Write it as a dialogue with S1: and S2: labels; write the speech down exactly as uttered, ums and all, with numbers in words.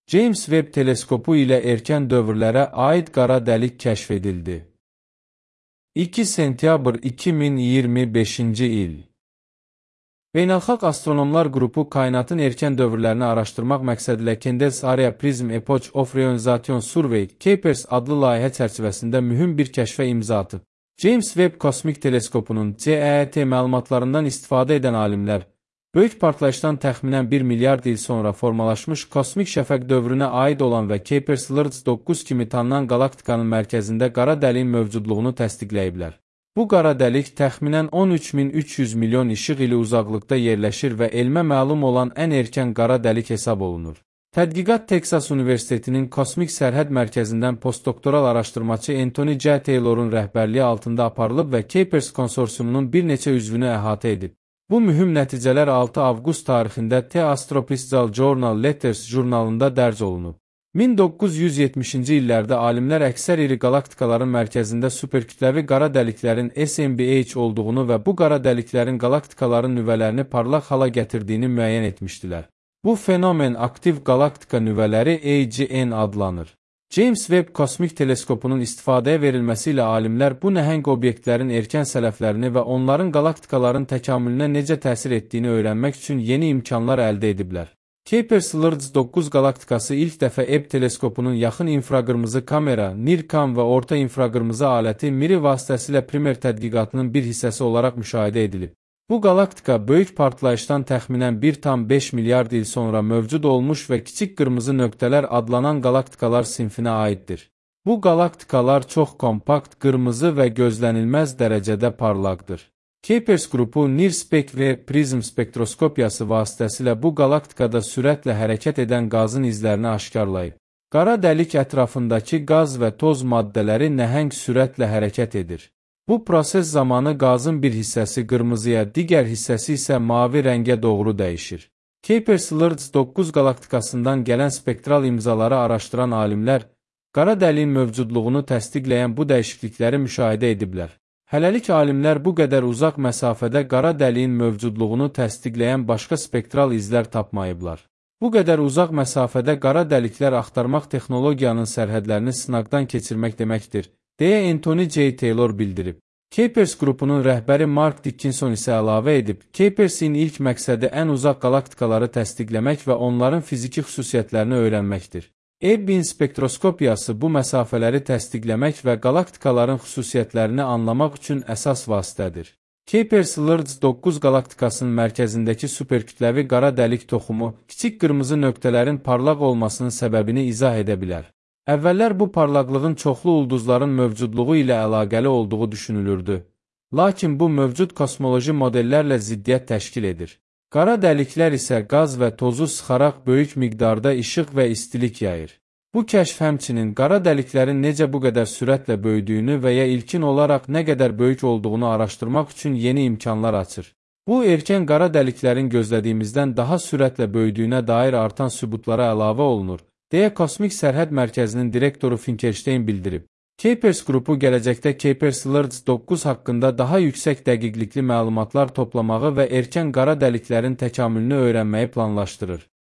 S1: James Webb teleskopu ilə erkən dövrlərə aid qara dəlik kəşf edildi. iki sentyabr iki min iyirmi beşinci il. Beynəlxalq Astronomlar Qrupu kainatın erkən dövrlərini araşdırmaq məqsədilə Kendes Area Prism Epoch of Reionization Survey (KEPERS) adlı layihə çərçivəsində mühüm bir kəşfə imza atıb. James Webb Kosmik Teleskopunun C E E T məlumatlarından istifadə edən alimlər, böyük partlayışdan təxminən bir milyard il sonra formalaşmış kosmik şəfəq dövrünə aid olan və KEPERS doqquz kimi tanınan qalaktikanın mərkəzində qara dəliyin mövcudluğunu təsdiqləyiblər. Bu qara dəlik təxminən on üç min üç yüz milyon işıq ili uzaqlıqda yerləşir və elmə məlum olan ən erkən qara dəlik hesab olunur. Tədqiqat Texas Universitetinin Kosmik Sərhəd Mərkəzindən postdoktoral araşdırmaçı Anthony J. Taylor'un rəhbərliyi altında aparılıb və KEPERS konsorsiumunun bir neçə üzvünü əhatə edib. Bu mühüm nəticələr altı avqust tarixində The Astrophysical Journal Letters jurnalında dərc olunub. min doqquz yüz yetmişinci illərdə alimlər əksər iri qalaktikaların mərkəzində superkütləvi qara dəliklərin S M B H olduğunu və bu qara dəliklərin qalaktikaların nüvələrini parlaq hala gətirdiyini müəyyən etmişdilər. Bu fenomen aktiv galaktika nüvələri A G N adlanır. James Webb Kosmik Teleskopunun istifadəyə verilməsi ilə alimlər bu nəhəng obyektlərin erkən sələflərini və onların galaktikaların təkamülünə necə təsir etdiyini öyrənmək üçün yeni imkanlar əldə ediblər. KEPERS doqquz galaktikası ilk dəfə E B teleskopunun yaxın infraqırmızı kamera, NIRCam və orta infraqırmızı aləti MIRI vasitəsilə primer tədqiqatının bir hissəsi olaraq müşahidə edilib. Bu galaktika böyük partlayışdan təxminən bir tam beş milyard il sonra mövcud olmuş və kiçik qırmızı nöqtələr adlanan galaktikalar sinfinə aiddir. Bu galaktikalar çox kompakt, qırmızı və gözlənilməz dərəcədə parlaqdır. KEPERS qrupu NIRSPEC və Prism spektroskopiyası vasitəsilə bu galaktikada sürətlə hərəkət edən qazın izlərini aşkarlayıb. Qara dəlik ətrafındakı qaz və toz maddələri nəhəng sürətlə hərəkət edir. Bu proses zamanı qazın bir hissəsi qırmızıya, digər hissəsi isə mavi rəngə doğru dəyişir. KEPERS doqquz galaktikasından gələn spektral imzaları araşdıran alimlər, qara dəliyin mövcudluğunu təsdiqləyən bu dəyişiklikləri müşahidə ediblər. Hələlik alimlər bu qədər uzaq məsafədə qara dəliyin mövcudluğunu təsdiqləyən başqa spektral izlər tapmayıblar. Bu qədər uzaq məsafədə qara dəliklər axtarmaq texnologiyanın sərhədlərini sınaqdan keçirmək deməkdir, deyə Anthony J. Taylor bildirib. KEPERS qrupunun rəhbəri Mark Dickinson isə əlavə edib, KEPERS-in ilk məqsədi ən uzaq galaktikaları təsdiqləmək və onların fiziki xüsusiyyətlərini öyrənməkdir. E B-in spektroskopiyası bu məsafələri təsdiqləmək və galaktikaların xüsusiyyətlərini anlamaq üçün əsas vasitədir. KEPERS doqquz galaktikasının mərkəzindəki superkütləvi qara dəlik toxumu, kiçik qırmızı nöqtələrin parlaq olmasının səbəbini izah edə bilər. Əvvəllər bu parlaqlığın çoxlu ulduzların mövcudluğu ilə əlaqəli olduğu düşünülürdü. Lakin bu mövcud kosmoloji modellərlə ziddiyyət təşkil edir. Qara dəliklər isə qaz və tozu sıxaraq böyük miqdarda işıq və istilik yayır. Bu kəşf həmçinin qara dəliklərin necə bu qədər sürətlə böyüdüyünü və ya ilkin olaraq nə qədər böyük olduğunu araşdırmaq üçün yeni imkanlar açır. Bu, erkən qara dəliklərin gözlədiyimizdən daha sürətlə böyüdüyünə dair artan sübutlara əlavə olunur, deyə Kosmik Sərhəd Mərkəzinin direktoru Finkelstein bildirib. KEPERS qrupu gələcəkdə KEPERS doqquz haqqında daha yüksək dəqiqlikli məlumatlar toplamağı və erkən qara dəliklərin təkamülünü öyrənməyi planlaşdırır.